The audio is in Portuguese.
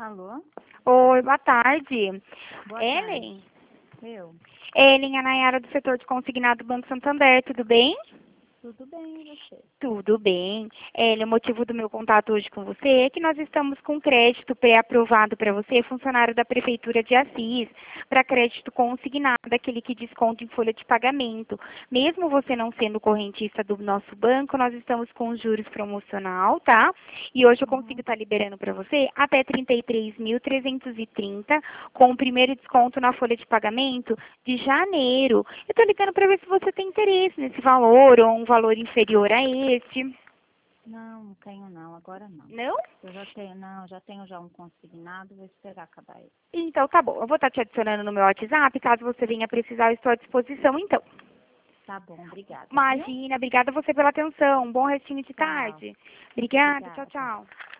Alô? Oi, boa tarde. Boa Ellen? tarde. Eu? Ellen, a Nayara do setor de consignado do Banco Santander, tudo bem? Tudo bem, e você? Tudo bem. Ellen, o motivo do meu contato hoje com você é que nós estamos com crédito pré-aprovado para você, funcionário da Prefeitura de Assis, para crédito consignado, aquele que desconta em folha de pagamento. Mesmo você não sendo correntista do nosso banco, nós estamos com juros promocional, tá? E hoje eu consigo estar liberando para você até 33.330, com o primeiro desconto na folha de pagamento de janeiro. Eu estou ligando para ver se você tem interesse nesse valor ou um valor inferior a este. Não tenho não, agora não. Não? Eu já tenho já um consignado, vou esperar acabar ele. Então tá bom. Eu vou estar te adicionando no meu WhatsApp, caso você venha precisar, eu estou à disposição então. Tá bom, obrigada, viu? Imagina, obrigada a você pela atenção. Um bom restinho de Tchau. tarde. Obrigada, tchau, Obrigada. tchau.